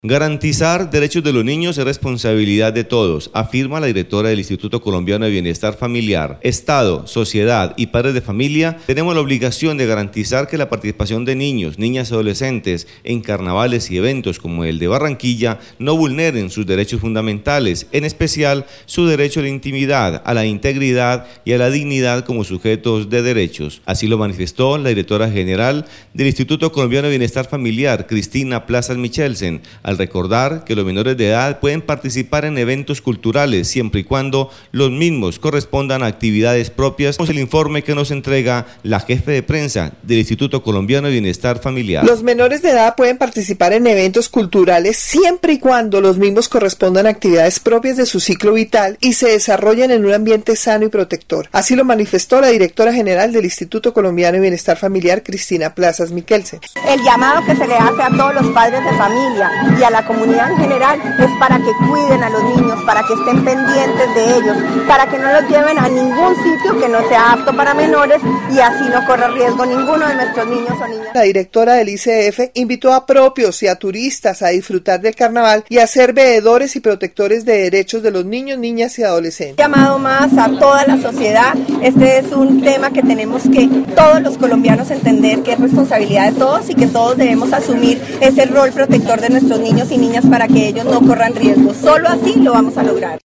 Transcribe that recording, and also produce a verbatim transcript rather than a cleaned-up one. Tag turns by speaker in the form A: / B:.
A: Garantizar derechos de los niños es responsabilidad de todos, afirma la directora del Instituto Colombiano de Bienestar Familiar. Estado, sociedad y padres de familia tenemos la obligación de garantizar que la participación de niños, niñas y adolescentes en carnavales y eventos como el de Barranquilla no vulneren sus derechos fundamentales, en especial su derecho a la intimidad, a la integridad y a la dignidad como sujetos de derechos. Así lo manifestó la directora general del Instituto Colombiano de Bienestar Familiar, Cristina Plazas Michelsen, al recordar que los menores de edad pueden participar en eventos culturales siempre y cuando los mismos correspondan a actividades propias. El informe que nos entrega la jefe de prensa del Instituto Colombiano de Bienestar Familiar.
B: Los menores de edad pueden participar en eventos culturales siempre y cuando los mismos correspondan a actividades propias de su ciclo vital y se desarrollen en un ambiente sano y protector. Así lo manifestó la directora general del Instituto Colombiano de Bienestar Familiar, Cristina Plazas Michelsen.
C: El llamado que se le hace a todos los padres de familia y a la comunidad en general es para que cuiden a los niños, para que estén pendientes de ellos, para que no los lleven a ningún sitio que no sea apto para menores y así no corra riesgo ninguno de nuestros niños o niñas.
B: La directora del I C F invitó a propios y a turistas a disfrutar del carnaval y a ser veedores y protectores de derechos de los niños, niñas y adolescentes.
C: Llamado más a toda la sociedad, este es un tema que tenemos que todos los colombianos entender que es responsabilidad de todos y que todos debemos asumir ese rol protector de nuestros niños y niñas para que ellos no corran riesgo. Solo así lo vamos a lograr.